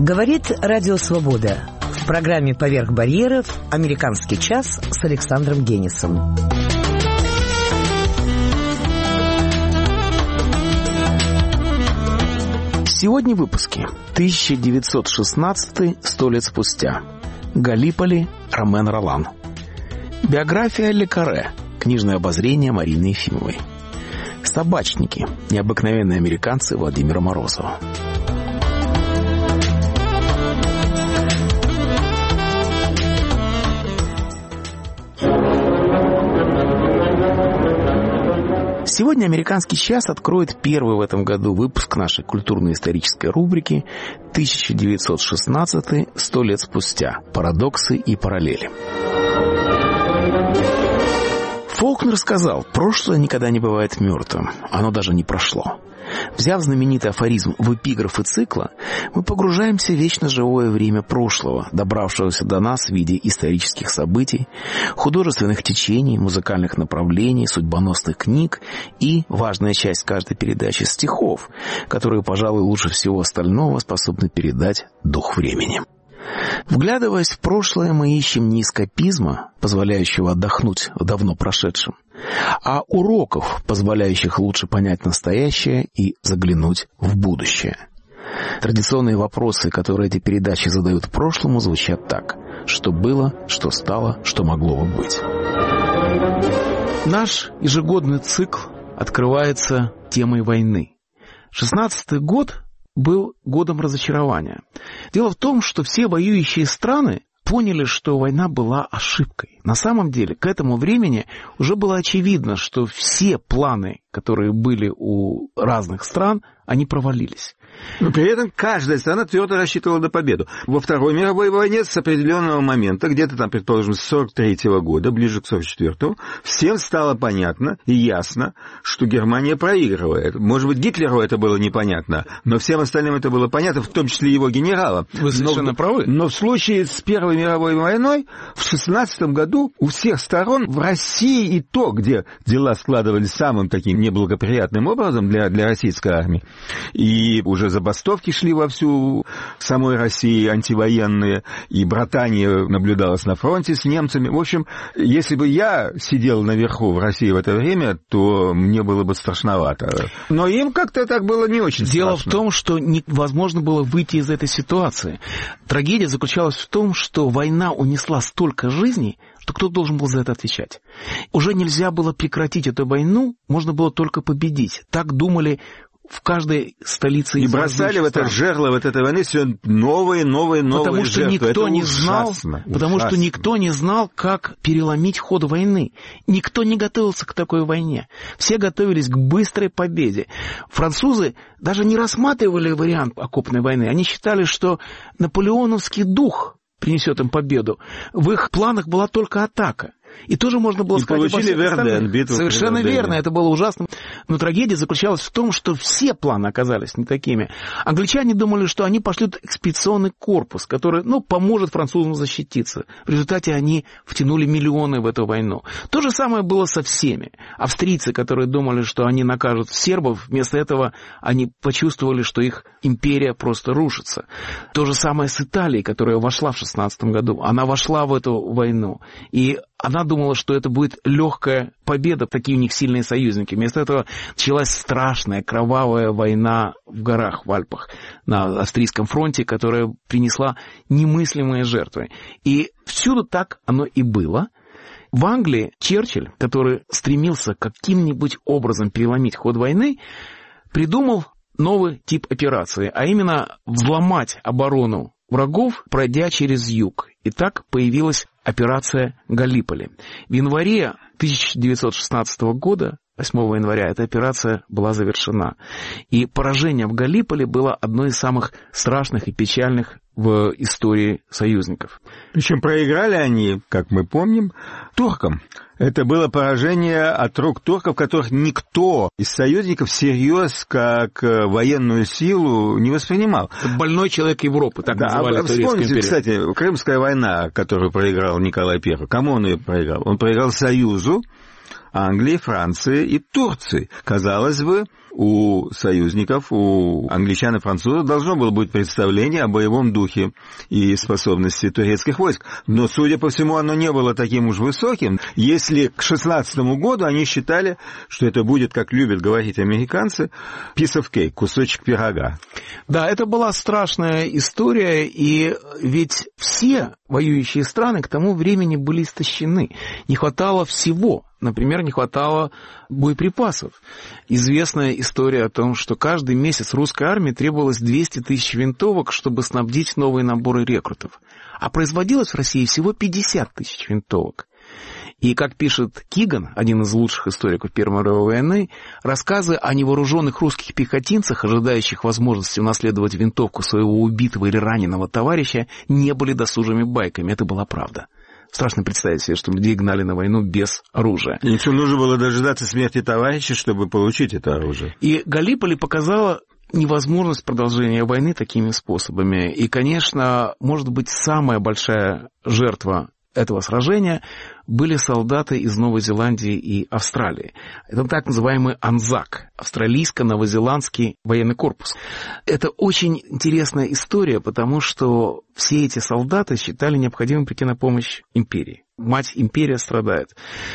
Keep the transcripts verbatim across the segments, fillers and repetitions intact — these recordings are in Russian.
Говорит Радио Свобода. В программе «Поверх барьеров» «Американский час» с Александром Генисом. Сегодня в выпуске. тысяча девятьсот шестнадцатый, сто лет спустя. Галлиполи, Ромен Ролан. Биография Ле Карре. Книжное обозрение Марины Ефимовой. Собачники. Необыкновенные американцы Владимира Морозова. Сегодня «Американский час» откроет первый в этом году выпуск нашей культурно-исторической рубрики тысяча девятьсот шестнадцатый, сто лет спустя. Парадоксы и параллели. Фолкнер сказал: «Прошлое никогда не бывает мертвым, оно даже не прошло». Взяв знаменитый афоризм в эпиграфы цикла, мы погружаемся в вечно живое время прошлого, добравшегося до нас в виде исторических событий, художественных течений, музыкальных направлений, судьбоносных книг и, важная часть каждой передачи, стихов, которые, пожалуй, лучше всего остального способны передать дух времени. Вглядываясь в прошлое, мы ищем не эскапизма, позволяющего отдохнуть в давно прошедшем, а уроков, позволяющих лучше понять настоящее и заглянуть в будущее. Традиционные вопросы, которые эти передачи задают прошлому, звучат так: что было, что стало, что могло бы быть. Наш ежегодный цикл открывается темой войны. шестнадцатый год был годом разочарования. Дело в том, что все воюющие страны поняли, что война была ошибкой. На самом деле, к этому времени уже было очевидно, что все планы, которые были у разных стран, они провалились. Но при этом каждая страна твердо рассчитывала на победу. Во Второй мировой войне с определенного момента, где-то там, предположим, с сорок третьего года, ближе к сорок четвёртому, всем стало понятно и ясно, что Германия проигрывает. Может быть, Гитлеру это было непонятно, но всем остальным это было понятно, в том числе его генералам. Вы совершенно но, правы. Но в случае с Первой мировой войной в шестнадцатом году у всех сторон, в России и то, где дела складывались самым таким неблагоприятным образом для, для российской армии, и уже забастовки шли вовсю в самой России, антивоенные, и братание наблюдалось на фронте с немцами. В общем, если бы я сидел наверху в России в это время, то мне было бы страшновато. Но им как-то так было не очень страшно. Дело в том, что невозможно было выйти из этой ситуации. Трагедия заключалась в том, что война унесла столько жизней, что кто должен был за это отвечать. Уже нельзя было прекратить эту войну, можно было только победить. Так думали в каждой столице. И бросали в это жерло вот этой войны все новые, новые, новые потому что жертвы. Никто это не ужасно, знал, ужасно. Потому что никто не знал, как переломить ход войны. Никто не готовился к такой войне. Все готовились к быстрой победе. Французы даже не рассматривали вариант окопной войны. Они считали, что наполеоновский дух принесет им победу. В их планах была только атака. И тоже можно было и сказать... получили Верден, битву. Совершенно верно, это было ужасно. Но трагедия заключалась в том, что все планы оказались не такими. Англичане думали, что они пошлют экспедиционный корпус, который, ну, поможет французам защититься. В результате они втянули миллионы в эту войну. То же самое было со всеми. Австрийцы, которые думали, что они накажут сербов, вместо этого они почувствовали, что их империя просто рушится. То же самое с Италией, которая вошла в шестнадцатом году. Она вошла в эту войну. И она думала, что это будет легкая победа, такие у них сильные союзники. Вместо этого началась страшная кровавая война в горах, в Альпах, на австрийском фронте, которая принесла немыслимые жертвы. И всюду так оно и было. В Англии Черчилль, который стремился каким-нибудь образом переломить ход войны, придумал новый тип операции, а именно взломать оборону врагов, пройдя через юг. И так появилась операция Галлиполи. В январе тысяча девятьсот шестнадцатого года, восьмого января, эта операция была завершена. И поражение в Галлиполи было одной из самых страшных и печальных в истории союзников. Причем проиграли они, как мы помним, туркам. Это было поражение от рук турков, которых никто из союзников всерьез как военную силу не воспринимал. Это больной человек Европы, так да, называли турецкую империю. Вспомните, кстати, Крымская война, которую проиграл Николай Первый. Кому он ее проиграл? Он проиграл Союзу, Англии, Франции и Турции. Казалось бы, у союзников, у англичан и французов должно было быть представление о боевом духе и способности турецких войск. Но, судя по всему, оно не было таким уж высоким, если к шестнадцатому году они считали, что это будет, как любят говорить американцы, piece of cake, кусочек пирога. Да, это была страшная история, и ведь все воюющие страны к тому времени были истощены. Не хватало всего. Например, не хватало боеприпасов. Известная история о том, что каждый месяц русской армии требовалось двести тысяч винтовок, чтобы снабдить новые наборы рекрутов. А производилось в России всего пятьдесят тысяч винтовок. И, как пишет Киган, один из лучших историков Первой мировой войны, рассказы о невооруженных русских пехотинцах, ожидающих возможности унаследовать винтовку своего убитого или раненого товарища, не были досужими байками. Это была правда. Страшно представить себе, что людей гнали на войну без оружия. И что нужно было дожидаться смерти товарища, чтобы получить это оружие. И Галлиполи показала невозможность продолжения войны такими способами. И, конечно, может быть, самая большая жертва этого сражения были солдаты из Новой Зеландии и Австралии. Это так называемый АНЗАК, австралийско-новозеландский военный корпус. Это очень интересная история, потому что все эти солдаты считали необходимым прийти на помощь империи. Мать империя страдает.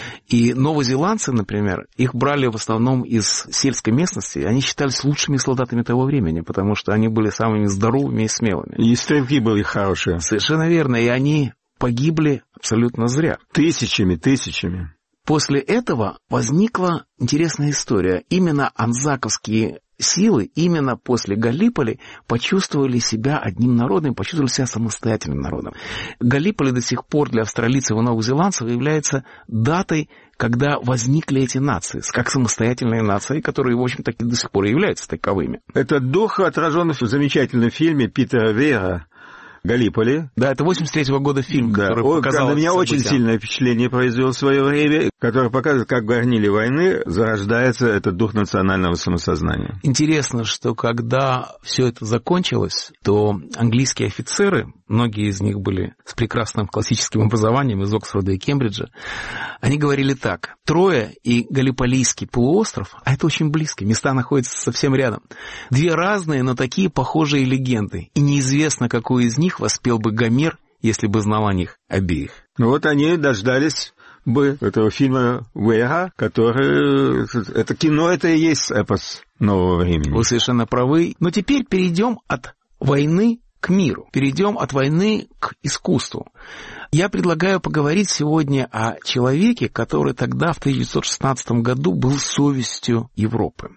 И новозеландцы, например, их брали в основном из сельской местности, они считались лучшими солдатами того времени, потому что они были самыми здоровыми и смелыми. И стрелки были хорошие. Совершенно верно, и они погибли абсолютно зря. Тысячами, тысячами. После этого возникла интересная история. Именно анзаковские силы, именно после Галлиполи почувствовали себя одним народом, почувствовали себя самостоятельным народом. Галлиполи до сих пор для австралийцев и новозеландцев является датой, когда возникли эти нации, как самостоятельные нации, которые, в общем-то, до сих пор и являются таковыми. Этот дух отражен в замечательном фильме Питера Вейера «Галлиполи». Да, это восемьдесят третьего года фильм, да, который он, показал... На меня события. очень сильное впечатление произвел в свое время, который показывает, как в горниле войны зарождается этот дух национального самосознания. Интересно, что когда все это закончилось, то английские офицеры, многие из них были с прекрасным классическим образованием из Оксфорда и Кембриджа, они говорили так: Троя и Галлиполийский полуостров, а это очень близко, места находятся совсем рядом, две разные, но такие похожие легенды, и неизвестно, какую из них воспел бы Гомер, если бы знал о них обеих. Ну вот они дождались бы этого фильма Вейера, который... Это кино, это и есть эпос нового времени. Вы совершенно правы. Но теперь перейдем от войны к миру. Перейдем от войны к искусству. Я предлагаю поговорить сегодня о человеке, который тогда, в тысяча девятьсот шестнадцатом году, был совестью Европы.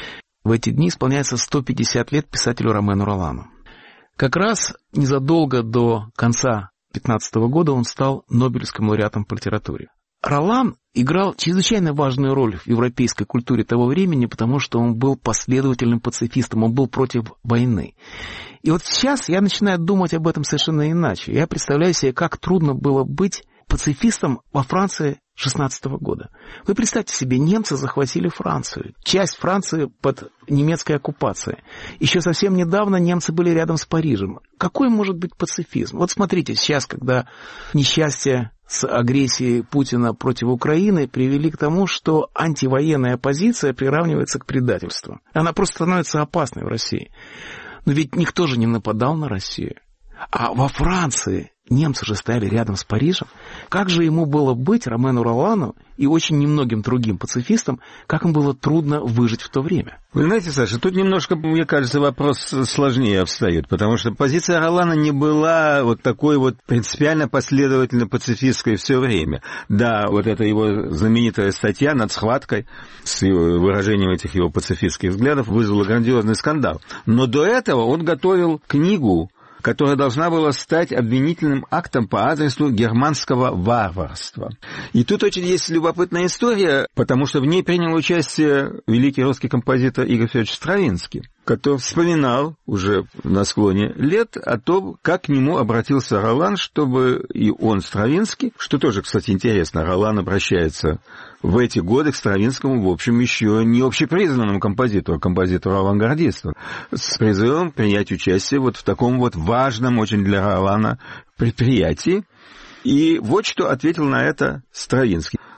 В эти дни исполняется сто пятьдесят лет писателю Ромену Ролану. Как раз незадолго до конца пятнадцатого года он стал Нобелевским лауреатом по литературе. Ролан играл чрезвычайно важную роль в европейской культуре того времени, потому что он был последовательным пацифистом, он был против войны. И вот сейчас я начинаю думать об этом совершенно иначе. Я представляю себе, как трудно было быть пацифистом во Франции шестнадцатого года. Вы представьте себе, немцы захватили Францию, часть Франции под немецкой оккупацией. Еще совсем недавно немцы были рядом с Парижем. Какой может быть пацифизм? Вот смотрите, сейчас, когда несчастье с агрессией Путина против Украины привели к тому, что антивоенная оппозиция приравнивается к предательству. Она просто становится опасной в России. Но ведь никто же не нападал на Россию. А во Франции немцы же стояли рядом с Парижем. Как же ему было быть, Ромену Ролану, и очень немногим другим пацифистам, как им было трудно выжить в то время? Вы знаете, Саша, тут немножко, мне кажется, вопрос сложнее обстоит, потому что позиция Ролана не была вот такой вот принципиально последовательно пацифистской все время. Да, вот эта его знаменитая статья над схваткой с выражением этих его пацифистских взглядов вызвала грандиозный скандал. Но до этого он готовил книгу, которая должна была стать обвинительным актом по адресу германского варварства. И тут очень есть любопытная история, потому что в ней принял участие великий русский композитор Игорь Федорович Стравинский, который вспоминал уже на склоне лет о том, как к нему обратился Ролан, чтобы и он, Стравинский, что тоже, кстати, интересно, Ролан обращается в эти годы к Стравинскому, в общем, еще не общепризнанному композитору, композитору-авангардисту, с призывом принять участие вот в таком вот важном очень для Ролана предприятии. И вот что ответил на это Стравинский.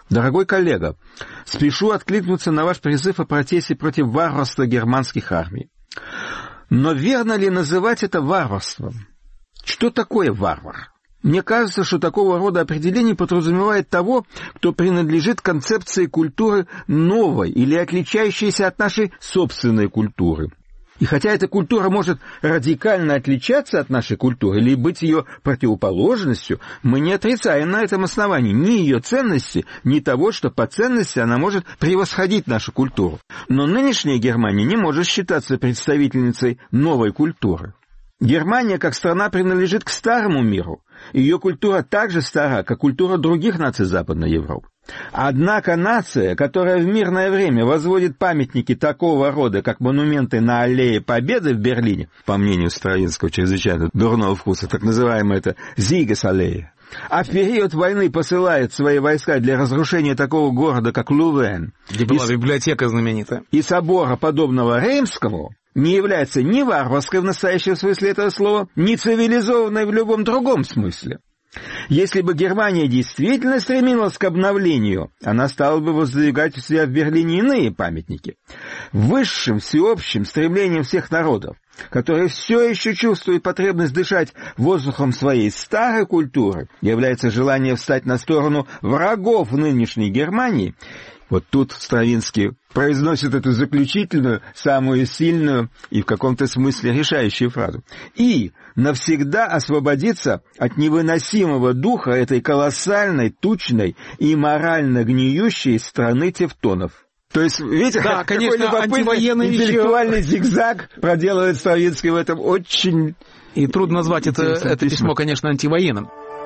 Дорогой коллега, спешу откликнуться на ваш призыв о протесте против варварства германских армий. Но верно ли называть это варварством? Что такое варвар? Мне кажется, что такого рода определение подразумевает того, кто принадлежит концепции культуры новой или отличающейся от нашей собственной культуры. И хотя эта культура может радикально отличаться от нашей культуры или быть ее противоположностью, мы не отрицаем на этом основании ни ее ценности, ни того, что по ценности она может превосходить нашу культуру. Но нынешняя Германия не может считаться представительницей новой культуры. Германия как страна принадлежит к старому миру. Ее культура так же стара, как культура других наций Западной Европы. Однако нация, которая в мирное время возводит памятники такого рода, как монументы на Аллее Победы в Берлине, по мнению Стравинского чрезвычайно дурного вкуса, так называемая это Зигес-аллея, а в период войны посылает свои войска для разрушения такого города, как Лувен, где была и, библиотека знаменитая, и собора, подобного Реймскому, не является ни варварской в настоящем смысле этого слова, ни цивилизованной в любом другом смысле. Если бы Германия действительно стремилась к обновлению, она стала бы воздвигать у себя в Берлине иные памятники. Высшим всеобщим стремлением всех народов, которые все еще чувствуют потребность дышать воздухом своей старой культуры, является желание встать на сторону врагов нынешней Германии. Вот тут Стравинский произносит эту заключительную, самую сильную и в каком-то смысле решающую фразу. И навсегда освободиться от невыносимого духа этой колоссальной, тучной и морально гниющей страны тевтонов. То есть, видите, да, какой конечно, любопытный интеллектуальный еще... зигзаг проделывает Стравинский в этом очень... И трудно назвать это, это письмо, письмо, конечно, антивоенным.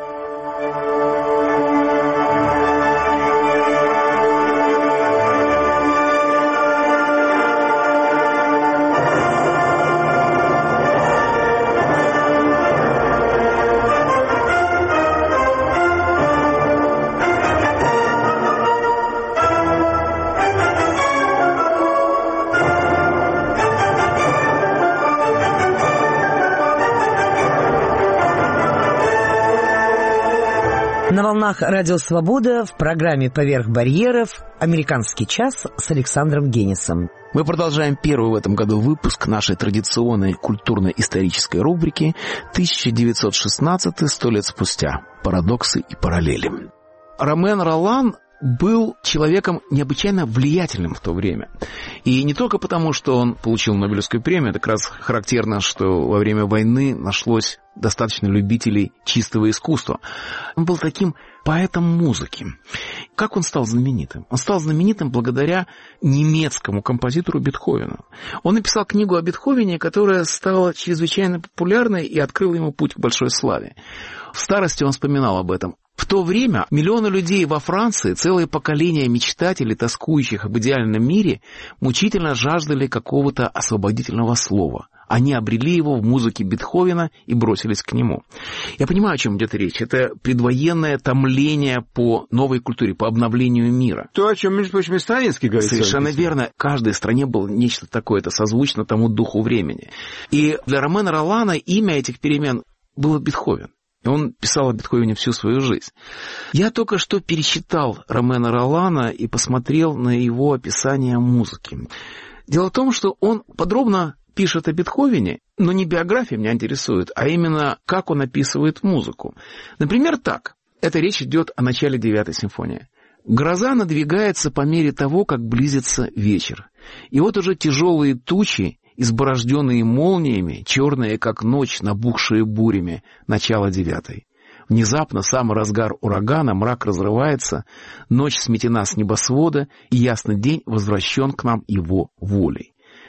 На волнах Радио Свобода в программе «Поверх барьеров» «Американский час» с Александром Генисом. Мы продолжаем первый в этом году выпуск нашей традиционной культурно-исторической рубрики тысяча девятьсот шестнадцатый, сто лет спустя. Парадоксы и параллели. Ромен Ролан был человеком необычайно влиятельным в то время. И не только потому, что он получил Нобелевскую премию, это как раз характерно, что во время войны нашлось достаточно любителей чистого искусства. Он был таким поэтом музыки. Как он стал знаменитым? Он стал знаменитым благодаря немецкому композитору Бетховену. Он написал книгу о Бетховене, которая стала чрезвычайно популярной и открыла ему путь к большой славе. В старости он вспоминал об этом. В то время миллионы людей во Франции, целое поколение мечтателей, тоскующих об идеальном мире, мучительно жаждали какого-то освободительного слова. Они обрели его в музыке Бетховена и бросились к нему. Я понимаю, о чем идет речь. Это предвоенное томление по новой культуре, по обновлению мира. То, о чем, между прочим, и Стравинский говорит. Совершенно верно. В каждой стране было нечто такое, это созвучно тому духу времени. И для Ромена Ролана имя этих перемен было Бетховен. И он писал о Бетховене всю свою жизнь. Я только что пересчитал Ромена Ролана и посмотрел на его описание музыки. Дело в том, что он подробно пишет о Бетховене, но не биография меня интересует, а именно как он описывает музыку. Например, так. Эта речь идет о начале девятой симфонии. Гроза надвигается по мере того, как близится вечер. И вот уже тяжелые тучи, изборожденные молниями, черные, как ночь, набухшие бурями, начало девятой. Внезапно, в самый разгар урагана, мрак разрывается, ночь сметена с небосвода, и ясный день возвращен к нам его волей.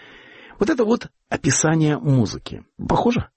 Вот это вот описание музыки. Похоже?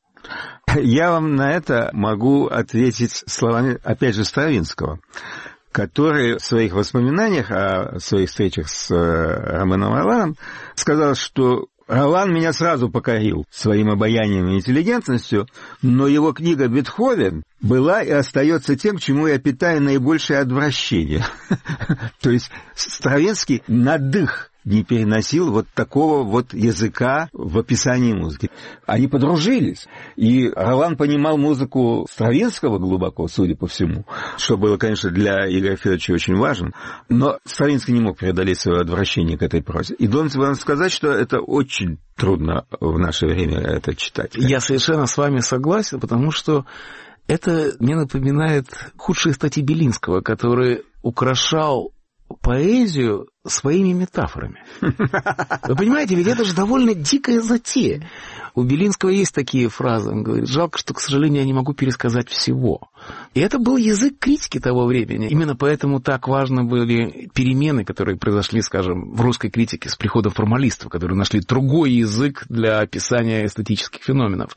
Я вам на это могу ответить словами, опять же, Стравинского, который в своих воспоминаниях о своих встречах с Роменом Роланом сказал, что Ролан меня сразу покорил своим обаянием и интеллигентностью, но его книга «Бетховен» была и остается тем, к чему я питаю наибольшее отвращение. То есть Стравинский надых не переносил вот такого вот языка в описании музыки. Они подружились. И Ролан понимал музыку Стравинского глубоко, судя по всему, что было, конечно, для Игоря Федоровича очень важно. Но Стравинский не мог преодолеть свое отвращение к этой прозе. И должен вам сказать, что это очень трудно в наше время это читать. Я совершенно с вами согласен, потому что это мне напоминает худшие статьи Белинского, который украшал поэзию своими метафорами. Вы понимаете, ведь это же довольно дикая затея. У Белинского есть такие фразы. Он говорит: жалко, что, к сожалению, я не могу пересказать всего. И это был язык критики того времени. Именно поэтому так важны были перемены, которые произошли, скажем, в русской критике с приходом формалистов, которые нашли другой язык для описания эстетических феноменов.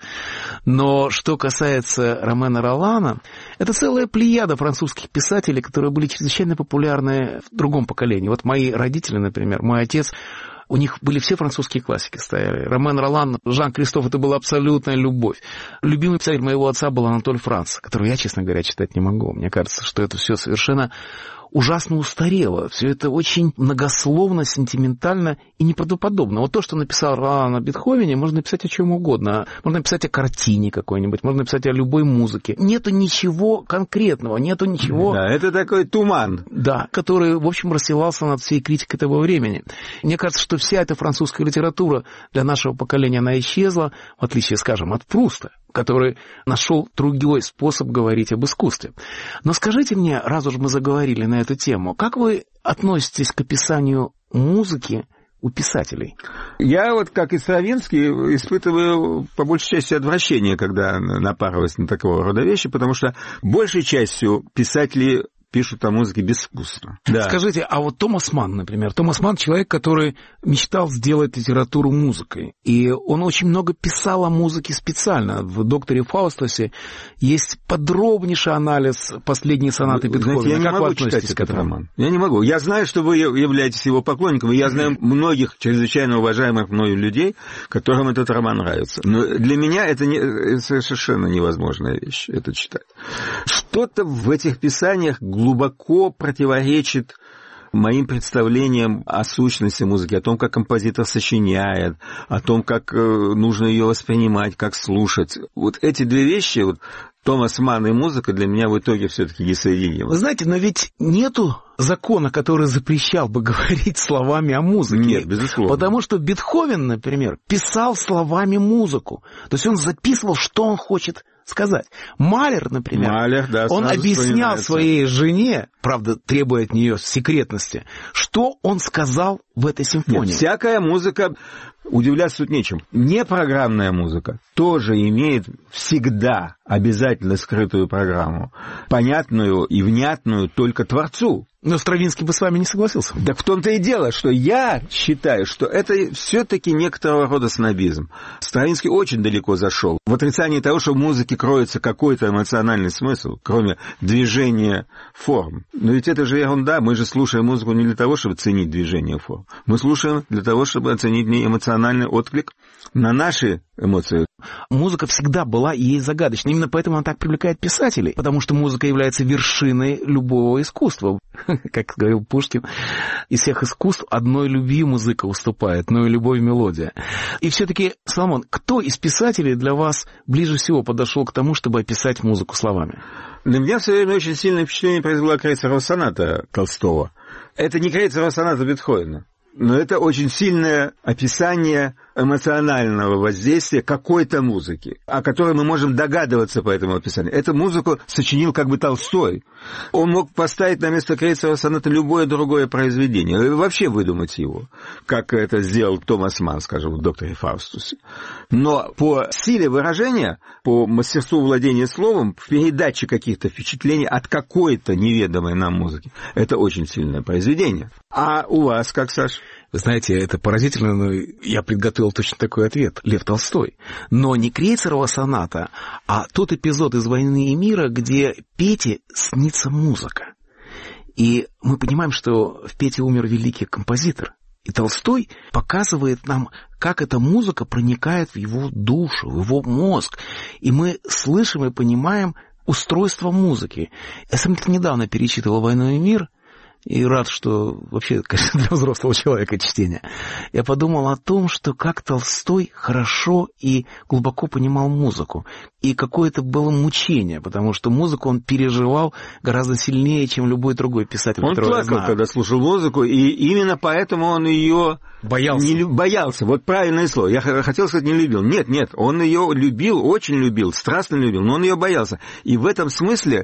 Но что касается Ромена Ролана, это целая плеяда французских писателей, которые были чрезвычайно популярны в другом поколении. Вот мои родители, например, мой отец, у них были все французские классики стояли. Ромен Ролан, Жан-Кристоф — это была абсолютная любовь. Любимый писатель моего отца был Анатоль Франц, которого я, честно говоря, читать не могу. Мне кажется, что это все совершенно ужасно устарело. Все это очень многословно, сентиментально и неправдоподобно. Вот то, что написал Ролан о Бетховене, можно написать о чем угодно. Можно написать о картине какой-нибудь, можно написать о любой музыке. Нету ничего конкретного, нету ничего... Да, это такой туман. Да, который, в общем, расстилался над всей критикой того времени. Мне кажется, что вся эта французская литература для нашего поколения, она исчезла, в отличие, скажем, от Пруста, который нашел другой способ говорить об искусстве. Но скажите мне, раз уж мы заговорили на эту тему, как вы относитесь к описанию музыки у писателей? Я вот, как и Стравинский, испытываю по большей части отвращение, когда напарываюсь на такого рода вещи, потому что большей частью писатели пишут о музыке безвкусно. Да. Скажите, а вот Томас Манн, например. Томас Манн — человек, который мечтал сделать литературу музыкой. И он очень много писал о музыке специально. В «Докторе Фаустусе» есть подробнейший анализ последней сонаты Бетховена. Знаете, я не как могу вы относитесь читать к этому роману? Я не могу. Я знаю, что вы являетесь его поклонником, и я знаю многих чрезвычайно уважаемых мною людей, которым этот роман нравится. Но для меня это, не, это совершенно невозможная вещь, это читать. Что-то в этих писаниях глубоко противоречит моим представлениям о сущности музыки, о том, как композитор сочиняет, о том, как нужно ее воспринимать, как слушать. Вот эти две вещи, вот, Томас Манн и музыка, для меня в итоге все-таки несоединимы. Вы знаете, но ведь нету закона, который запрещал бы говорить словами о музыке. Нет, безусловно. Потому что Бетховен, например, писал словами музыку. То есть он записывал, что он хочет сказать. Малер, например, Малер, да, он объяснял своей жене, правда, требуя от нее секретности, что он сказал в этой симфонии. Нет, всякая музыка, удивляться тут нечем. Непрограммная музыка тоже имеет всегда обязательно скрытую программу, понятную и внятную только творцу. Но Стравинский бы с вами не согласился. Так в том-то и дело, что я считаю, что это все-таки некоторого рода снобизм. Стравинский очень далеко зашел в отрицании того, что в музыке кроется какой-то эмоциональный смысл, кроме движения форм. Но ведь это же ерунда. Мы же слушаем музыку не для того, чтобы ценить движение форм. Мы слушаем для того, чтобы оценить в ней эмоциональный отклик на наши эмоции. Музыка всегда была и есть загадочной. Именно поэтому она так привлекает писателей, потому что музыка является вершиной любого искусства. Как говорил Пушкин, из всех искусств одной любви музыка уступает, но и любовь мелодия. И все-таки, Соломон, кто из писателей для вас ближе всего подошел к тому, чтобы описать музыку словами? Для меня в свое время очень сильное впечатление произвела крейцерова соната Толстого. Это не крейцерова соната Бетховена, но это очень сильное описание эмоционального воздействия какой-то музыки, о которой мы можем догадываться по этому описанию. Эту музыку сочинил как бы Толстой. Он мог поставить на место крейцерова соната любое другое произведение, и вообще выдумать его, как это сделал Томас Манн, скажем, в «Докторе Фаустусе». Но по силе выражения, по мастерству владения словом, в передаче каких-то впечатлений от какой-то неведомой нам музыки, это очень сильное произведение. А у вас как, Саш? Вы знаете, это поразительно, но я подготовил точно такой ответ. Лев Толстой. Но не крейцерова соната, а тот эпизод из «Войны и мира», где Пете снится музыка. И мы понимаем, что в Пете умер великий композитор. И Толстой показывает нам, как эта музыка проникает в его душу, в его мозг. И мы слышим и понимаем устройство музыки. Я сам недавно перечитывал «Войну и мир», и рад, что вообще, конечно, для взрослого человека чтение, я подумал о том, что как Толстой хорошо и глубоко понимал музыку. И какое-то было мучение, потому что музыку он переживал гораздо сильнее, чем любой другой писатель, он которого я знаю. Он плакал, когда слушал музыку, и именно поэтому он ее... Боялся. Не, боялся, вот правильное слово. Я хотел сказать, не любил. Нет, нет, он ее любил, очень любил, страстно любил, но он ее боялся. И в этом смысле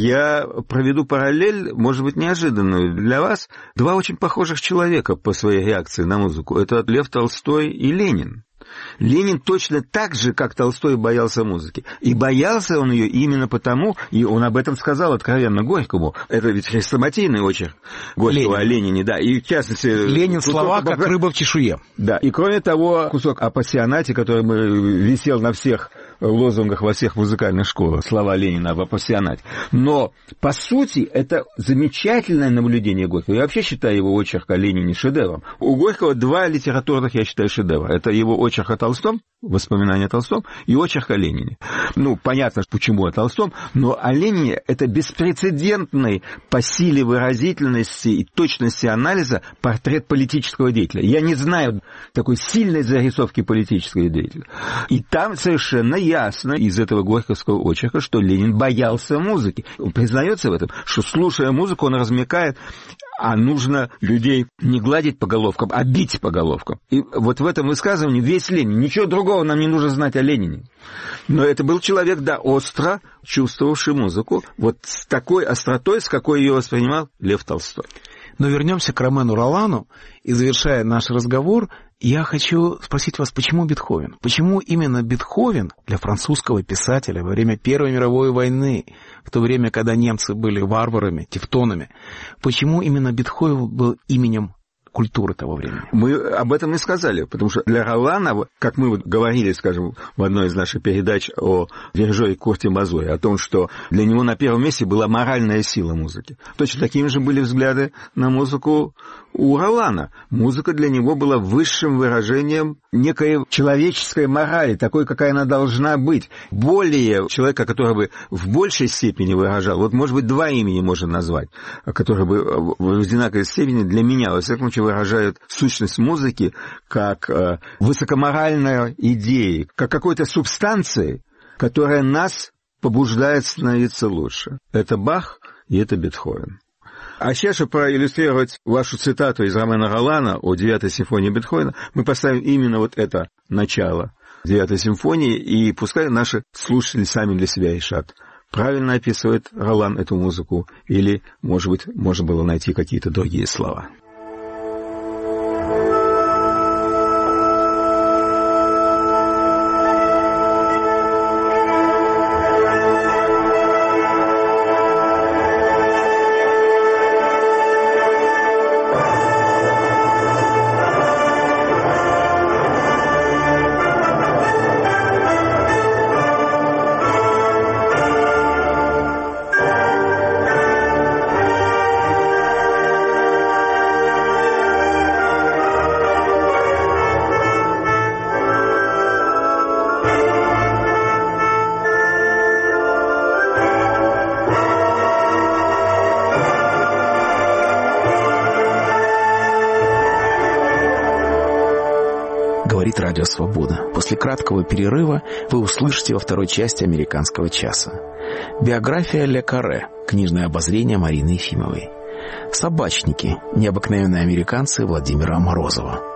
я проведу параллель, может быть, неожиданную для вас. Два очень похожих человека по своей реакции на музыку. Это Лев Толстой и Ленин. Ленин точно так же, как Толстой, боялся музыки. И боялся он ее именно потому, и он об этом сказал откровенно Горькому. Это ведь хрестоматийный очерк Горького Ленин. О Ленине, да. И в частности... Ленин слова, кусок, как рыба в чешуе. Да, и кроме того, кусок о пассионате, который висел на всех лозунгах во всех музыкальных школах, слова Ленина об пассионате. Но, по сути, это замечательное наблюдение Горького. Я вообще считаю его очерк о Ленине шедевром. У Горького два литературных, я считаю, шедевра. Это его очерк о Толстом, воспоминания о Толстом, и очерк о Ленине. Ну, понятно, почему о Толстом, но о Ленине это беспрецедентный по силе выразительности и точности анализа портрет политического деятеля. Я не знаю такой сильной зарисовки политического деятеля. И там совершенно ясно из этого горьковского очерка, что Ленин боялся музыки. Он признается в этом, что, слушая музыку, он размякает, а нужно людей не гладить по головкам, а бить по головкам. И вот в этом высказывании весь Ленин. Ничего другого нам не нужно знать о Ленине. Но это был человек, да, остро чувствовавший музыку, вот с такой остротой, с какой ее воспринимал Лев Толстой. Но вернемся к Ромену Ролану, и завершая наш разговор, я хочу спросить вас, почему Бетховен? Почему именно Бетховен для французского писателя во время Первой мировой войны, в то время, когда немцы были варварами, тевтонами, почему именно Бетховен был именем культуры того времени? Мы об этом и сказали, потому что для Ролана, как мы вот говорили, скажем, в одной из наших передач о Вержо и Курте Мазуре, о том, что для него на первом месте была моральная сила музыки. Точно такими же были взгляды на музыку у Ролана. Музыка для него была высшим выражением некой человеческой морали, такой, какая она должна быть. Более человека, который бы в большей степени выражал, вот, может быть, два имени можно назвать, которые бы в одинаковой степени для меня, во всяком случае, выражают сущность музыки как э, высокоморальной идеи, как какой-то субстанции, которая нас побуждает становиться лучше. Это Бах и это Бетховен. А сейчас, чтобы проиллюстрировать вашу цитату из Ромена Ролана о девятой симфонии Бетховена, мы поставим именно вот это начало девятой симфонии, и пускай наши слушатели сами для себя решат, правильно описывает Ролан эту музыку, или, может быть, можно было найти какие-то другие слова. Радио Свобода. После краткого перерыва вы услышите во второй части «Американского часа». Биография Ле Карре, книжное обозрение Марины Ефимовой. Собачники. Необыкновенные американцы Владимира Морозова.